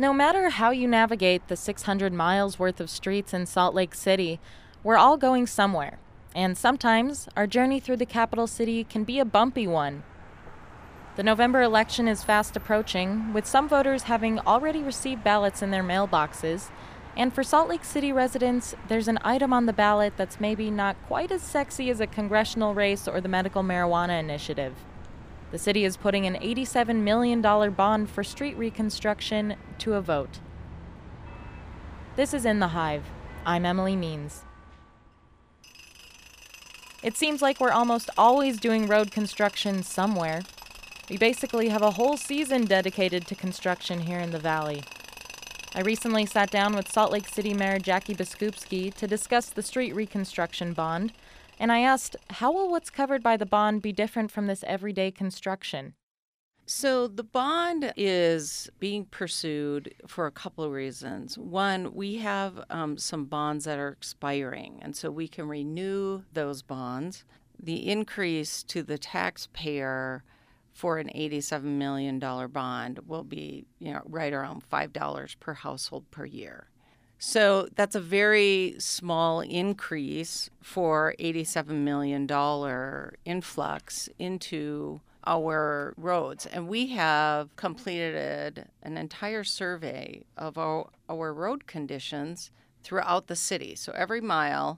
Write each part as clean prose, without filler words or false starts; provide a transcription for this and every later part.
No matter how you navigate the 600 miles worth of streets in Salt Lake City, we're all going somewhere. And sometimes our journey through the capital city can be a bumpy one. The November election is fast approaching, with some voters having already received ballots in their mailboxes. And for Salt Lake City residents, there's an item on the ballot that's maybe not quite as sexy as a congressional race or the medical marijuana initiative. The city is putting an $87 million bond for street reconstruction to a vote. This is In the Hive. I'm Emily Means. It seems like we're almost always doing road construction somewhere. We basically have a whole season dedicated to construction here in the valley. I recently sat down with Salt Lake City Mayor Jackie Biskupski to discuss the street reconstruction bond, and I asked, how will what's covered by the bond be different from this everyday construction? So the bond is being pursued for a couple of reasons. One, we have some bonds that are expiring, and so we can renew those bonds. The increase to the taxpayer for an $87 million bond will be, right around $5 per household per year. So that's a very small increase for $87 million influx into our roads. And we have completed an entire survey of our road conditions throughout the city. So every mile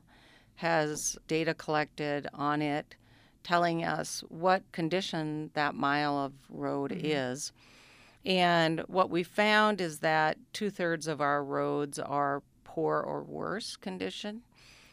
has data collected on it telling us what condition that mile of road is. And what we found is that 2/3 of our roads are poor or worse condition,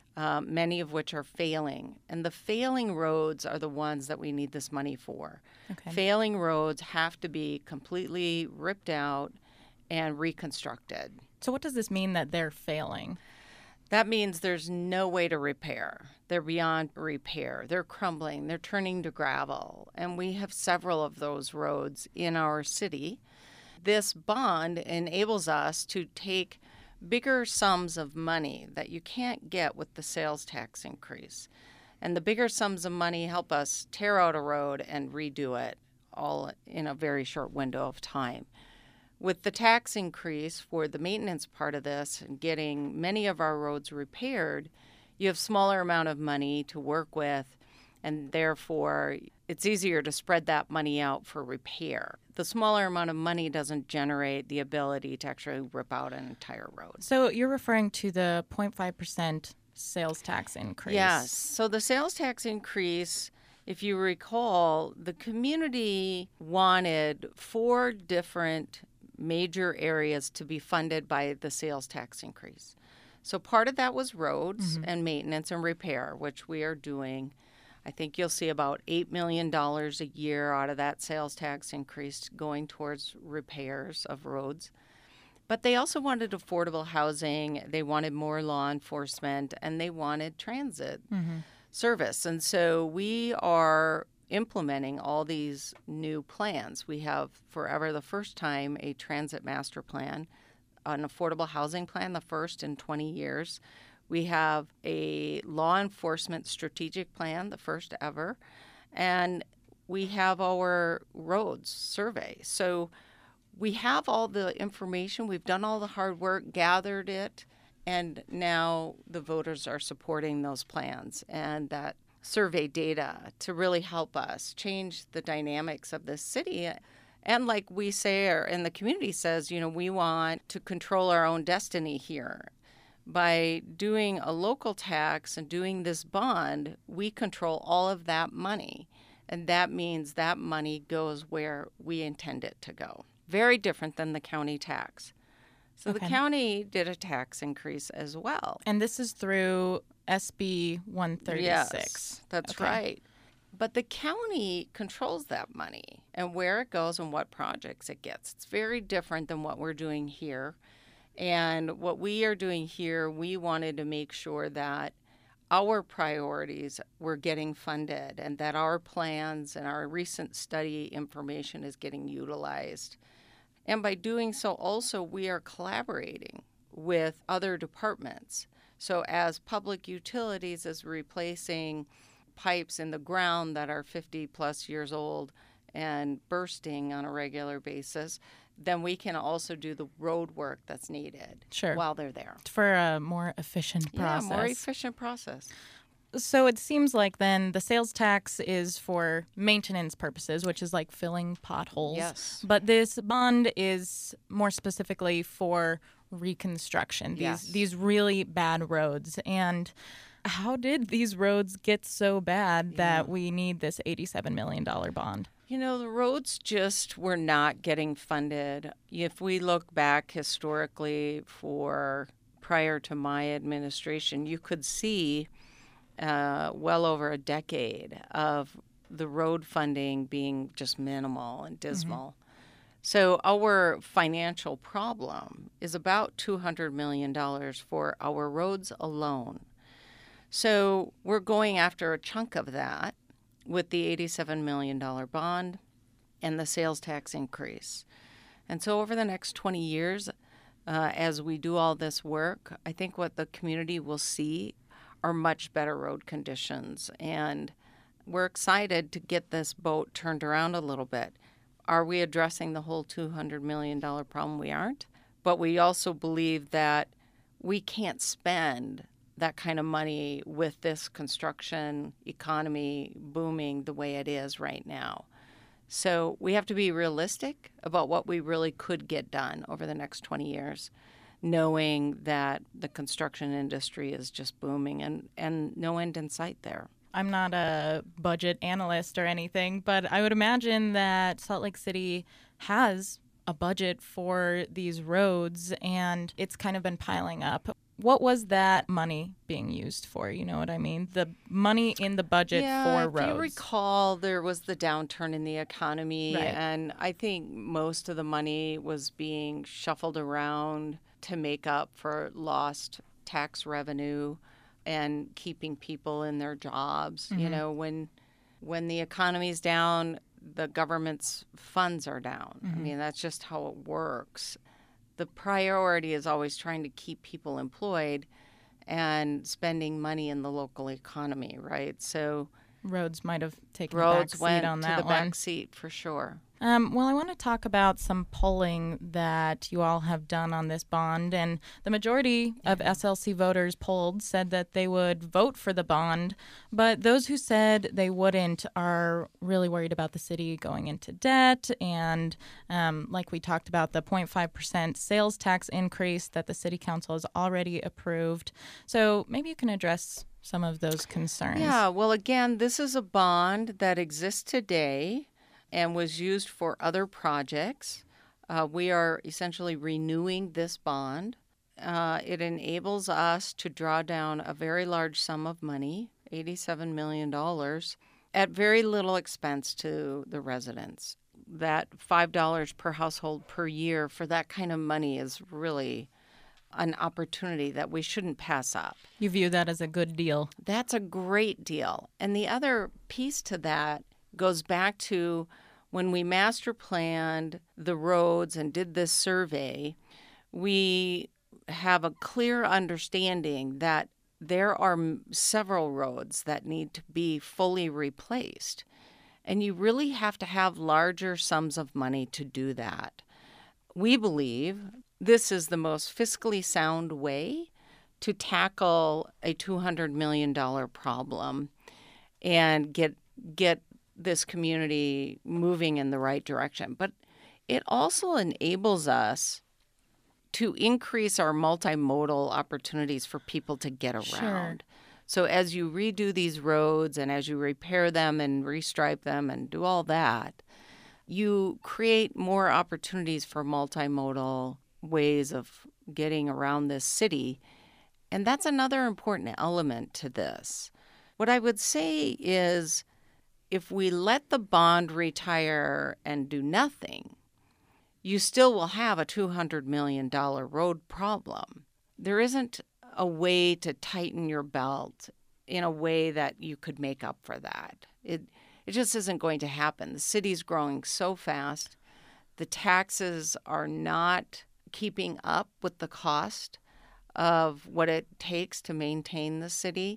many of which are failing. And the failing roads are the ones that we need this money for. Okay. Failing roads have to be completely ripped out and reconstructed. So what does this mean that they're failing? That means there's no way to repair. They're beyond repair. They're crumbling. They're turning to gravel. And we have several of those roads in our city. This bond enables us to take bigger sums of money that you can't get with the sales tax increase. And the bigger sums of money help us tear out a road and redo it all in a very short window of time. With the tax increase for the maintenance part of this and getting many of our roads repaired, you have smaller amount of money to work with, and therefore it's easier to spread that money out for repair. The smaller amount of money doesn't generate the ability to actually rip out an entire road. So you're referring to the 0.5% sales tax increase. Yes. So the sales tax increase, if you recall, the community wanted 4 different major areas to be funded by the sales tax increase. So part of that was roads and maintenance and repair, which we are doing. I think you'll see about $8 million a year out of that sales tax increase going towards repairs of roads. But they also wanted affordable housing, they wanted more law enforcement, and they wanted transit service. And so we are implementing all these new plans. We have, forever the first time, a transit master plan, an affordable housing plan, the first in 20 years. We have a law enforcement strategic plan, the first ever, and we have our roads survey. So we have all the information, we've done all the hard work, gathered it, and now the voters are supporting those plans and that survey data to really help us change the dynamics of this city. And like we say, and the community says, we want to control our own destiny here. By doing a local tax and doing this bond, we control all of that money. And that means that money goes where we intend it to go. Very different than the county tax. So the county did a tax increase as well. And this is through SB 136. Yes, that's right. But the county controls that money and where it goes and what projects it gets. It's very different than what we're doing here. And what we are doing here, we wanted to make sure that our priorities were getting funded and that our plans and our recent study information is getting utilized. And by doing so, also, we are collaborating with other departments. So as public utilities is replacing pipes in the ground that are 50 plus years old and bursting on a regular basis, then we can also do the road work that's needed Sure. while they're there. For a more efficient process. Yeah, more efficient process. So it seems like then the sales tax is for maintenance purposes, which is like filling potholes. Yes. But this bond is more specifically for reconstruction, Yes. these really bad roads. And how did these roads get so bad that we need this $87 million bond? You know, the roads just were not getting funded. If we look back historically for prior to my administration, you could see well over a decade of the road funding being just minimal and dismal. So our financial problem is about $200 million for our roads alone. So we're going after a chunk of that with the $87 million bond and the sales tax increase. And so over the next 20 years, as we do all this work, I think what the community will see are much better road conditions. And we're excited to get this boat turned around a little bit. Are we addressing the whole $200 million problem? We aren't. But we also believe that we can't spend that kind of money with this construction economy booming the way it is right now. So we have to be realistic about what we really could get done over the next 20 years, knowing that the construction industry is just booming and no end in sight there. I'm not a budget analyst or anything, but I would imagine that Salt Lake City has a budget for these roads, and it's kind of been piling up. What was that money being used for? You know what I mean? The money in the budget for roads. If you recall, there was the downturn in the economy, Right. And I think most of the money was being shuffled around to make up for lost tax revenue and keeping people in their jobs. You know, when the economy's down, the government's funds are down. I mean, that's just how it works. The priority is always trying to keep people employed and spending money in the local economy, right? So Roads might have taken roads the back went seat on to that the one. back seat for sure. Well, I want to talk about some polling that you all have done on this bond. And the majority of SLC voters polled said that they would vote for the bond. But those who said they wouldn't are really worried about the city going into debt. And like we talked about, the 0.5% sales tax increase that the city council has already approved. So maybe you can address some of those concerns. Yeah, well, again, this is a bond that exists today and was used for other projects. We are essentially renewing this bond. It enables us to draw down a very large sum of money, $87 million, at very little expense to the residents. That $5 per household per year for that kind of money is really an opportunity that we shouldn't pass up. You view that as a good deal. That's a great deal. And the other piece to that goes back to when we master planned the roads and did this survey, we have a clear understanding that there are several roads that need to be fully replaced. And you really have to have larger sums of money to do that. We believe this is the most fiscally sound way to tackle a $200 million problem and get this community moving in the right direction. But it also enables us to increase our multimodal opportunities for people to get around. Sure. So as you redo these roads and as you repair them and restripe them and do all that, you create more opportunities for multimodal ways of getting around this city. And that's another important element to this. What I would say is if we let the bond retire and do nothing, you still will have a $200 million road problem. There isn't a way to tighten your belt in a way that you could make up for that. It just isn't going to happen. The city's growing so fast. The taxes are not keeping up with the cost of what it takes to maintain the city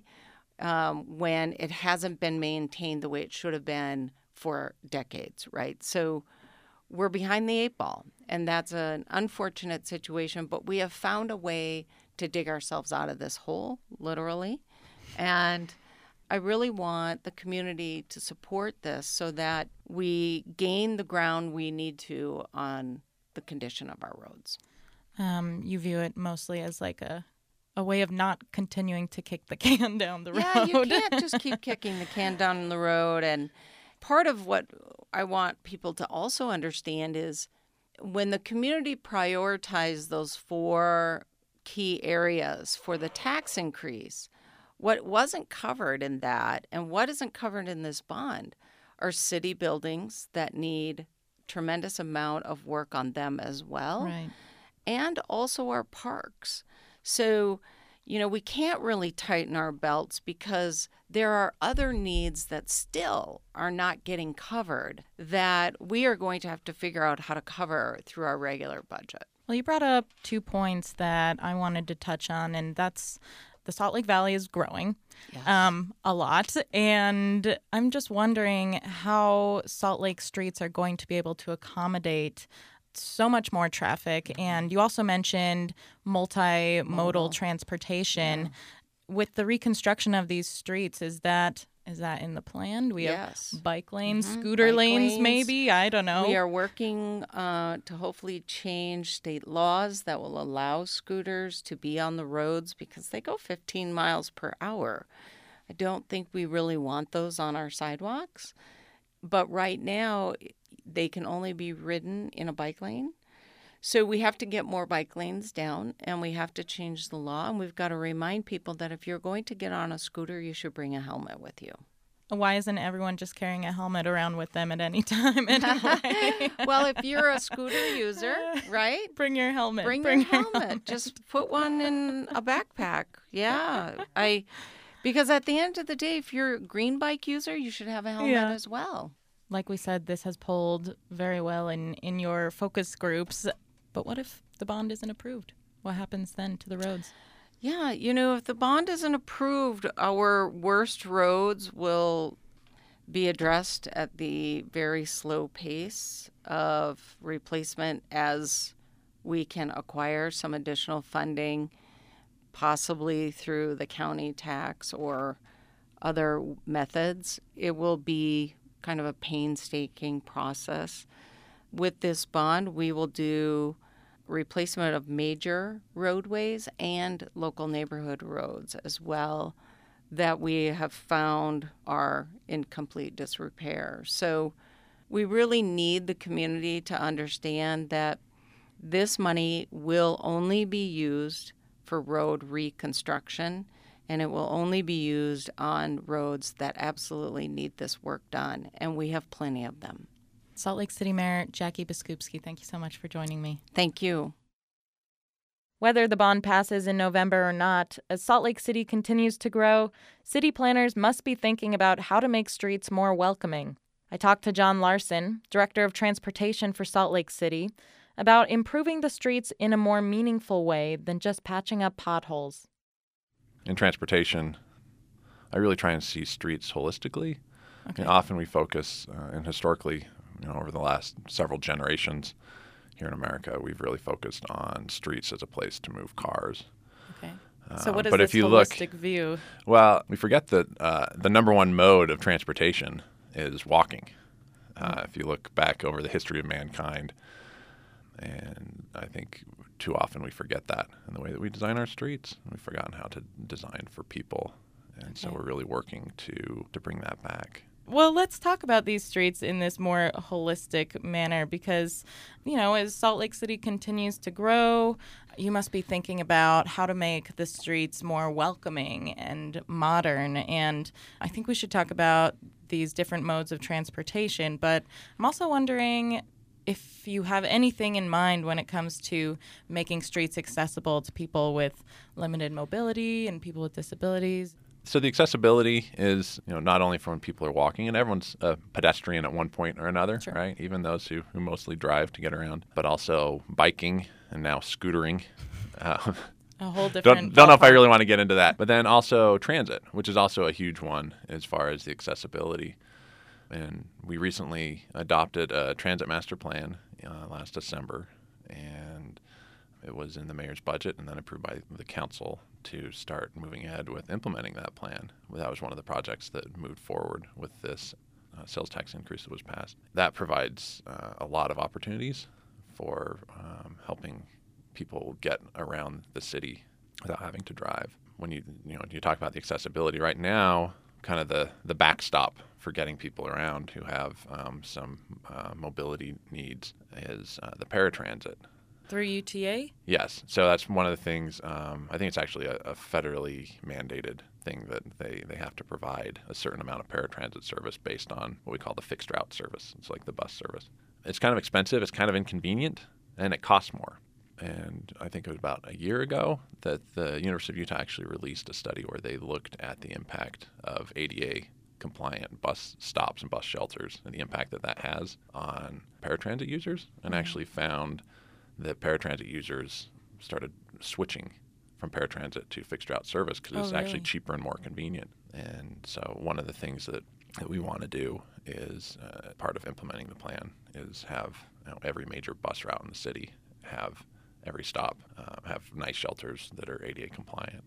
when it hasn't been maintained the way it should have been for decades, right? So we're behind the eight ball. And that's an unfortunate situation, but we have found a way to dig ourselves out of this hole, literally. And I really want the community to support this so that we gain the ground we need to on the condition of our roads. You view it mostly as like a way of not continuing to kick the can down the road. Yeah, you can't just keep kicking the can down the road. And part of what I want people to also understand is when the community prioritized those 4 key areas for the tax increase, what wasn't covered in that and what isn't covered in this bond are city buildings that need tremendous amount of work on them as well. Right. And also our parks. So, we can't really tighten our belts because there are other needs that still are not getting covered that we are going to have to figure out how to cover through our regular budget. Well, you brought up 2 points that I wanted to touch on, and that's the Salt Lake Valley is growing a lot. And I'm just wondering how Salt Lake streets are going to be able to accommodate so much more traffic. And you also mentioned multimodal transportation. Yeah. With the reconstruction of these streets, is that in the plan? Do we have bike lanes, scooter Bike lanes, maybe? I don't know. We are working to hopefully change state laws that will allow scooters to be on the roads because they go 15 miles per hour. I don't think we really want those on our sidewalks. But right now, they can only be ridden in a bike lane. So we have to get more bike lanes down, and we have to change the law. And we've got to remind people that if you're going to get on a scooter, you should bring a helmet with you. Why isn't everyone just carrying a helmet around with them at any time anyway? Well, if you're a scooter user, right? Bring your helmet. Bring your helmet. Just put one in a backpack. Yeah. Because at the end of the day, if you're a green bike user, you should have a helmet as well. Like we said, this has polled very well in your focus groups. But what if the bond isn't approved? What happens then to the roads? Yeah, if the bond isn't approved, our worst roads will be addressed at the very slow pace of replacement as we can acquire some additional funding, possibly through the county tax or other methods. It will be kind of a painstaking process. With this bond, we will do replacement of major roadways and local neighborhood roads as well that we have found are in complete disrepair. So we really need the community to understand that this money will only be used for road reconstruction, and it will only be used on roads that absolutely need this work done, and we have plenty of them. Salt Lake City Mayor Jackie Biskupski, thank you so much for joining me. Thank you. Whether the bond passes in November or not, as Salt Lake City continues to grow, city planners must be thinking about how to make streets more welcoming. I talked to John Larson, Director of Transportation for Salt Lake City, about improving the streets in a more meaningful way than just patching up potholes. In transportation, I really try and see streets holistically. Okay. And often we focus, and historically, over the last several generations here in America, we've really focused on streets as a place to move cars. Okay. So what is but this if you holistic view? Well, we forget that the number one mode of transportation is walking. If you look back over the history of mankind, and I think too often we forget that in the way that we design our streets. We've forgotten how to design for people, and so we're really working to bring that back. Well, let's talk about these streets in this more holistic manner because, as Salt Lake City continues to grow, you must be thinking about how to make the streets more welcoming and modern. And I think we should talk about these different modes of transportation. But I'm also wondering if you have anything in mind when it comes to making streets accessible to people with limited mobility and people with disabilities. So the accessibility is, not only for when people are walking, and everyone's a pedestrian at one point or another, Sure. right? Even those who mostly drive to get around, but also biking and now scootering. A whole different Don't know if I really want to get into that. But then also transit, which is also a huge one as far as the accessibility. And we recently adopted a transit master plan last December, and it was in the mayor's budget and then approved by the council to start moving ahead with implementing that plan. That was one of the projects that moved forward with this sales tax increase that was passed. That provides a lot of opportunities for helping people get around the city without having to drive. When you talk about the accessibility right now, kind of the backstop for getting people around who have some mobility needs is the paratransit. Through UTA? Yes. So that's one of the things. I think it's actually a federally mandated thing that they have to provide a certain amount of paratransit service based on what we call the fixed route service. It's like the bus service. It's kind of expensive. It's kind of inconvenient, and it costs more. And I think it was about a year ago that the University of Utah actually released a study where they looked at the impact of ADA compliant bus stops and bus shelters and the impact that has on paratransit users, and actually found that paratransit users started switching from paratransit to fixed route service because it's actually cheaper and more convenient. And so one of the things that we want to do is part of implementing the plan is have every major bus route in the city have every stop have nice shelters that are ADA compliant.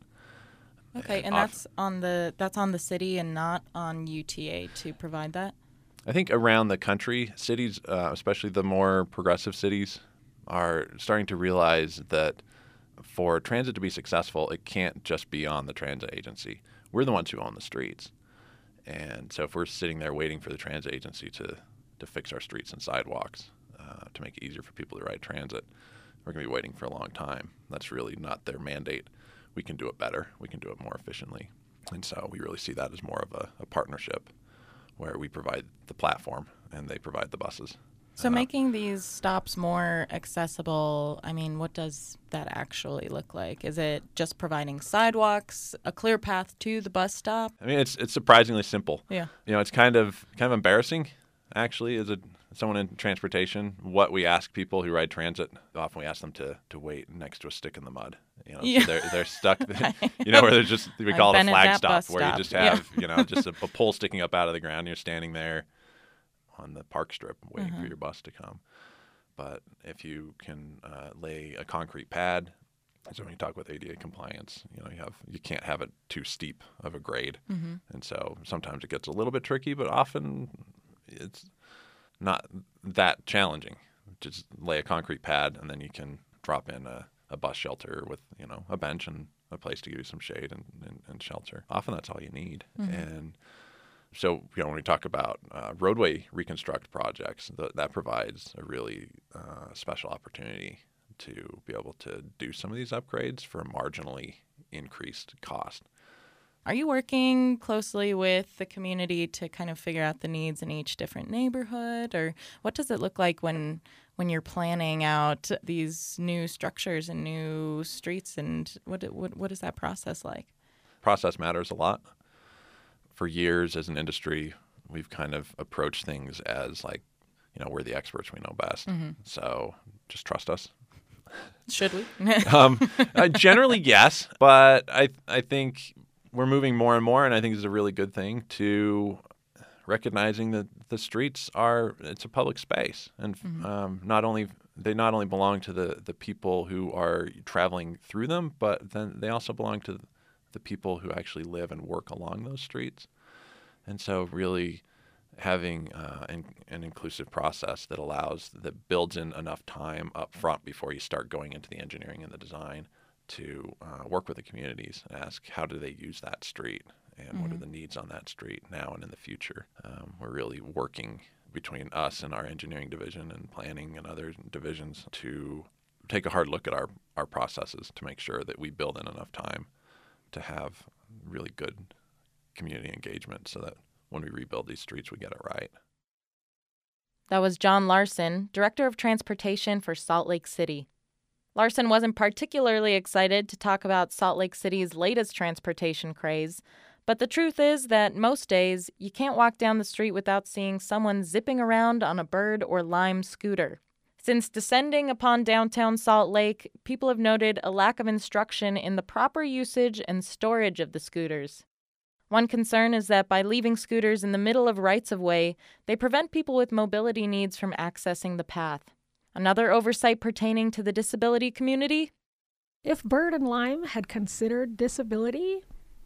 Okay, and that's on the city and not on UTA to provide that? I think around the country, cities, especially the more progressive cities, are starting to realize that for transit to be successful, it can't just be on the transit agency. We're the ones who own the streets. And so if we're sitting there waiting for the transit agency to fix our streets and sidewalks to make it easier for people to ride transit, we're going to be waiting for a long time. That's really not their mandate. We can do it better. We can do it more efficiently. And so we really see that as more of a partnership where we provide the platform and they provide the buses. So making these stops more accessible, I mean, what does that actually look like? Is it just providing sidewalks, a clear path to the bus stop? I mean, it's surprisingly simple. Yeah. It's kind of embarrassing, actually, as someone in transportation. What we ask people who ride transit, often we ask them to wait next to a stick in the mud. Yeah. So they're stuck. Where there's just, we call it a flag stop, where stop. you just have just a pole sticking up out of the ground. And you're standing there on the park strip waiting for your bus to come. But if you can lay a concrete pad, so when you talk with ADA compliance, you can't have it too steep of a grade. Mm-hmm. And so sometimes it gets a little bit tricky, but often it's not that challenging. Just lay a concrete pad, and then you can drop in a bus shelter with a bench and a place to give you some shade and shelter. Often that's all you need. Mm-hmm. And so, when we talk about roadway reconstruct projects, that provides a really special opportunity to be able to do some of these upgrades for a marginally increased cost. Are you working closely with the community to kind of figure out the needs in each different neighborhood? Or what does it look like when you're planning out these new structures and new streets? And what is that process like? Process matters a lot. For years as an industry, we've kind of approached things as like, we're the experts, we know best. Mm-hmm. So just trust us. Should we? Generally, yes. But I think we're moving more and more, and I think it's a really good thing to recognizing that the streets it's a public space. And they not only belong to the people who are traveling through them, but then they also belong to the people who actually live and work along those streets. And so really having an inclusive process that builds in enough time up front before you start going into the engineering and the design to work with the communities and ask how do they use that street and what are the needs on that street now and in the future. We're really working between us and our engineering division and planning and other divisions to take a hard look at our processes to make sure that we build in enough time to have really good community engagement so that when we rebuild these streets, we get it right. That was John Larson, Director of Transportation for Salt Lake City. Larson wasn't particularly excited to talk about Salt Lake City's latest transportation craze, but the truth is that most days you can't walk down the street without seeing someone zipping around on a Bird or Lime scooter. Since descending upon downtown Salt Lake, people have noted a lack of instruction in the proper usage and storage of the scooters. One concern is that by leaving scooters in the middle of rights-of-way, they prevent people with mobility needs from accessing the path. Another oversight pertaining to the disability community? If Bird and Lime had considered disability,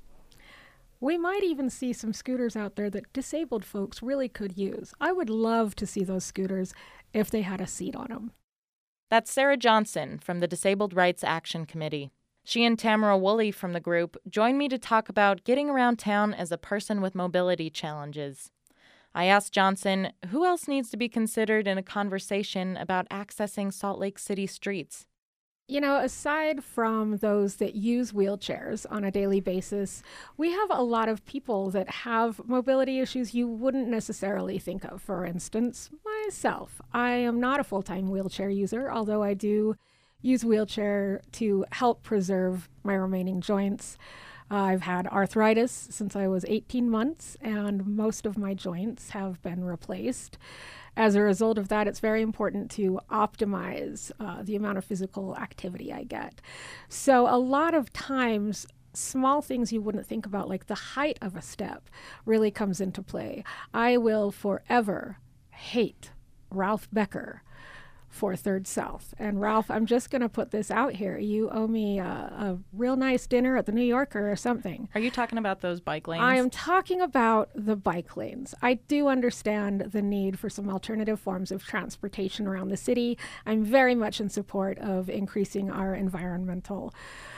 we might even see some scooters out there that disabled folks really could use. I would love to see those scooters if they had a seat on them. That's Sarah Johnson from the Disabled Rights Action Committee. She and Tamara Woolley from the group joined me to talk about getting around town as a person with mobility challenges. I asked Johnson who else needs to be considered in a conversation about accessing Salt Lake City streets. You know, aside from those that use wheelchairs on a daily basis, we have a lot of people that have mobility issues you wouldn't necessarily think of. For instance, myself. I am not a full-time wheelchair user, although I do use wheelchair to help preserve my remaining joints. I've had arthritis since I was 18 months, and most of my joints have been replaced. As a result of that, it's very important to optimize the amount of physical activity I get. So a lot of times, small things you wouldn't think about, like the height of a step, really comes into play. I will forever hate Ralph Becker for Third South. And Ralph, I'm just going to put this out here. You owe me a real nice dinner at the New Yorker or something. Are you talking about those bike lanes? I am talking about the bike lanes. I do understand the need for some alternative forms of transportation around the city. I'm very much in support of increasing our environmental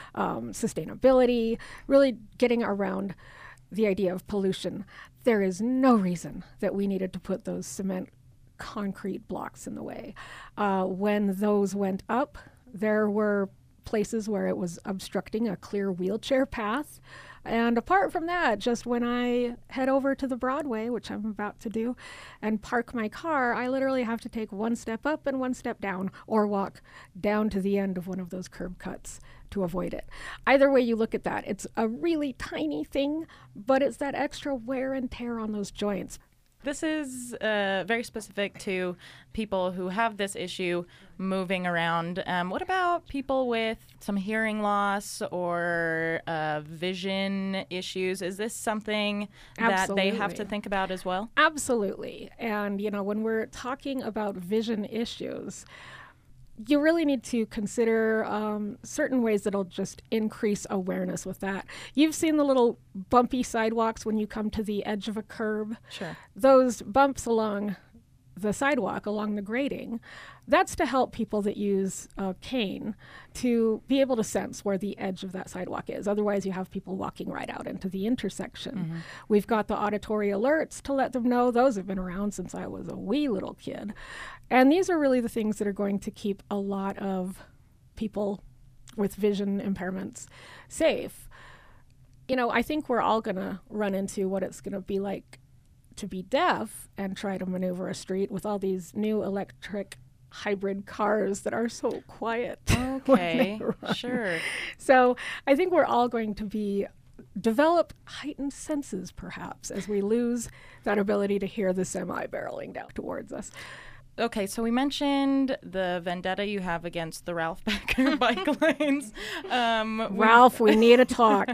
sustainability, really getting around the idea of pollution. There is no reason that we needed to put those cement concrete blocks in the way. When those went up, there were places where it was obstructing a clear wheelchair path. And apart from that, just when I head over to the Broadway, which I'm about to do, and park my car, I literally have to take one step up and one step down, or walk down to the end of one of those curb cuts to avoid it. Either way you look at that, it's a really tiny thing, but it's that extra wear and tear on those joints. This is very specific to people who have this issue moving around. What about people with some hearing loss or vision issues? Is this something that they have to think about as well? Absolutely. And, you know, when we're talking about vision issues, you really need to consider certain ways that'll just increase awareness with that. You've seen the little bumpy sidewalks when you come to the edge of a curb. Sure. Those bumps along the sidewalk, along the grading, that's to help people that use a cane to be able to sense where the edge of that sidewalk is. Otherwise, you have people walking right out into the intersection. Mm-hmm. We've got the auditory alerts to let them know. Those have been around since I was a wee little kid. And these are really the things that are going to keep a lot of people with vision impairments safe. You know, I think we're all going to run into what it's going to be like to be deaf and try to maneuver a street with all these new electric hybrid cars that are so quiet. Okay, sure. So I think we're all going to develop heightened senses, perhaps, as we lose that ability to hear the semi barreling down towards us. Okay, so we mentioned the vendetta you have against the Ralph Becker bike lanes. Ralph, we need a talk.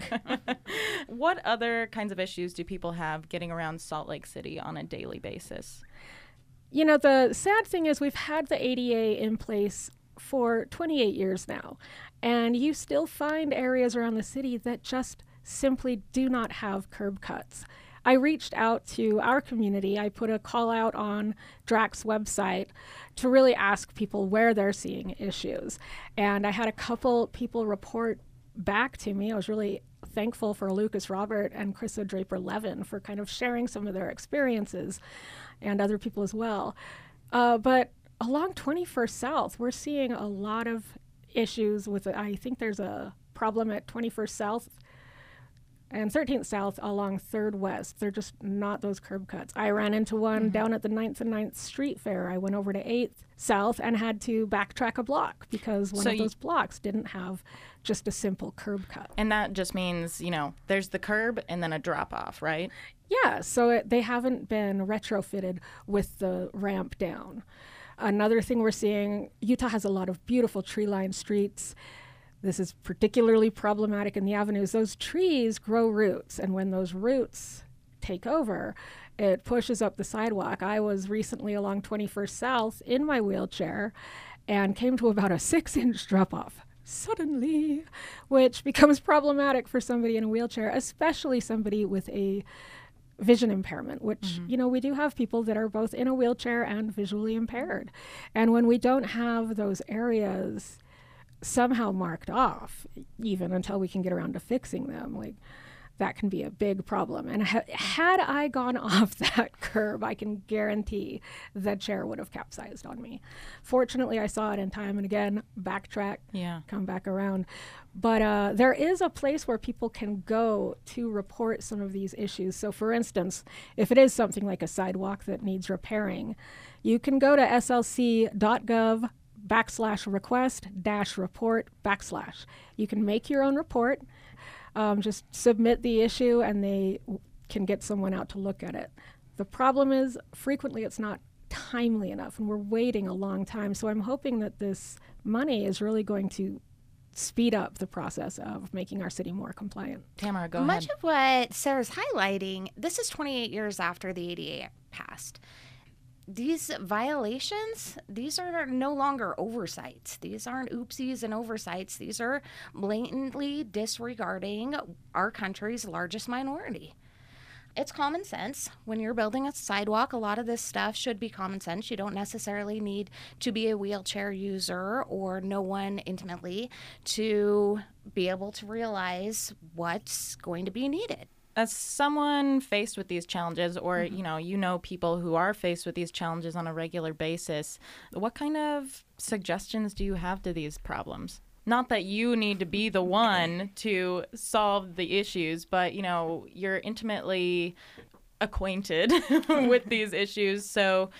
What other kinds of issues do people have getting around Salt Lake City on a daily basis? You know, the sad thing is we've had the ADA in place for 28 years now, and you still find areas around the city that just simply do not have curb cuts. I reached out to our community. I put a call out on DRAC's website to really ask people where they're seeing issues. And I had a couple people report back to me. I was really thankful for Lucas Robert and Krista Draper-Levin for kind of sharing some of their experiences, and other people as well. But along 21st South, we're seeing a lot of issues with it. I think there's a problem at 21st South and 13th South along 3rd West. They're just not those curb cuts. I ran into one down at the 9th and 9th Street Fair. I went over to 8th South and had to backtrack a block because one of those blocks didn't have just a simple curb cut. And that just means, you know, there's the curb and then a drop off, right? Yeah, so they haven't been retrofitted with the ramp down. Another thing we're seeing, Utah has a lot of beautiful tree-lined streets. This is particularly problematic in the avenues. Those trees grow roots, and when those roots take over, it pushes up the sidewalk. I was recently along 21st South in my wheelchair and came to about a 6-inch drop-off suddenly, which becomes problematic for somebody in a wheelchair, especially somebody with a vision impairment, which, we do have people that are both in a wheelchair and visually impaired. And when we don't have those areas somehow marked off, even until we can get around to fixing them, that can be a big problem. And had I gone off that curb, I can guarantee the chair would have capsized on me. Fortunately, I saw it in time, and again, backtrack, come back around. But there is a place where people can go to report some of these issues. So for instance, if it is something like a sidewalk that needs repairing, you can go to slc.gov/request-report/. You can make your own report. Just submit the issue and they can get someone out to look at it. The problem is frequently it's not timely enough and we're waiting a long time. So I'm hoping that this money is really going to speed up the process of making our city more compliant. Tamara, go ahead. Much of what Sarah's highlighting, this is 28 years after the ADA passed. These violations, these are no longer oversights. These aren't oopsies and oversights. These are blatantly disregarding our country's largest minority. It's common sense. When you're building a sidewalk, a lot of this stuff should be common sense. You don't necessarily need to be a wheelchair user or know one intimately to be able to realize what's going to be needed. As someone faced with these challenges, or you know people who are faced with these challenges on a regular basis, what kind of suggestions do you have to these problems? Not that you need to be the one to solve the issues, but you're intimately acquainted with these issues. So,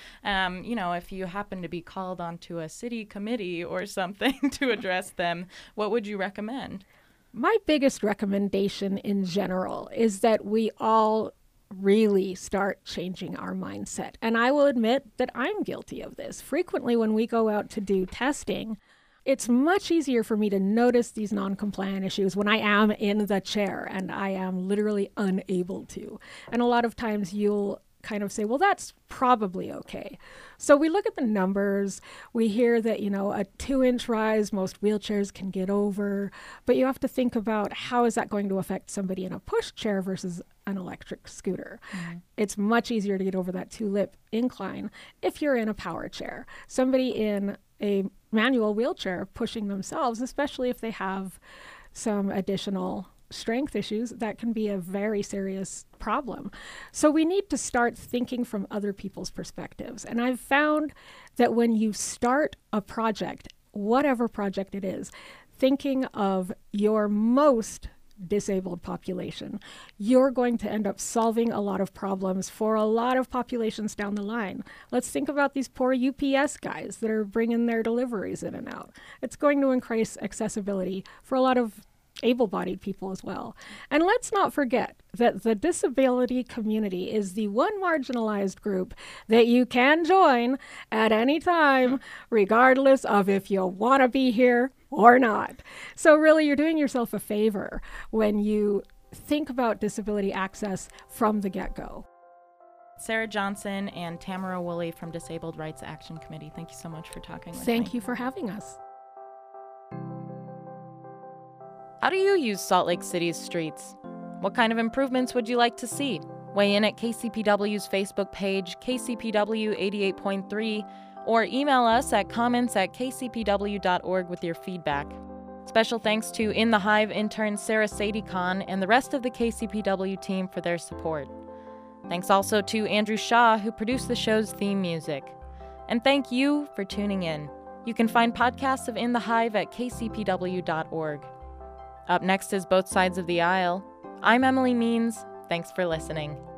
if you happen to be called onto a city committee or something to address them, what would you recommend? My biggest recommendation in general is that we all really start changing our mindset. And I will admit that I'm guilty of this. Frequently when we go out to do testing, it's much easier for me to notice these non-compliant issues when I am in the chair and I am literally unable to. And a lot of times you'll kind of say, well, that's probably okay. So we look at the numbers. We hear that, a 2-inch rise, most wheelchairs can get over, but you have to think about how is that going to affect somebody in a pushchair versus an electric scooter. It's much easier to get over that 2-lip incline if you're in a power chair. Somebody in a manual wheelchair pushing themselves, especially if they have some additional strength issues, that can be a very serious problem. So we need to start thinking from other people's perspectives. And I've found that when you start a project, whatever project it is, thinking of your most disabled population, you're going to end up solving a lot of problems for a lot of populations down the line. Let's think about these poor UPS guys that are bringing their deliveries in and out. It's going to increase accessibility for a lot of able-bodied people as well. And let's not forget that the disability community is the one marginalized group that you can join at any time, regardless of if you want to be here or not. So really, you're doing yourself a favor when you think about disability access from the get-go. Sarah Johnson and Tamara Woolley from Disabled Rights Action Committee, thank you so much for talking with me. Thank you for having us. How do you use Salt Lake City's streets? What kind of improvements would you like to see? Weigh in at KCPW's Facebook page, KCPW 88.3, or email us at comments@kcpw.org with your feedback. Special thanks to In the Hive intern Sarah Sadie-Khan and the rest of the KCPW team for their support. Thanks also to Andrew Shaw, who produced the show's theme music. And thank you for tuning in. You can find podcasts of In the Hive at kcpw.org. Up next is Both Sides of the Aisle. I'm Emily Means. Thanks for listening.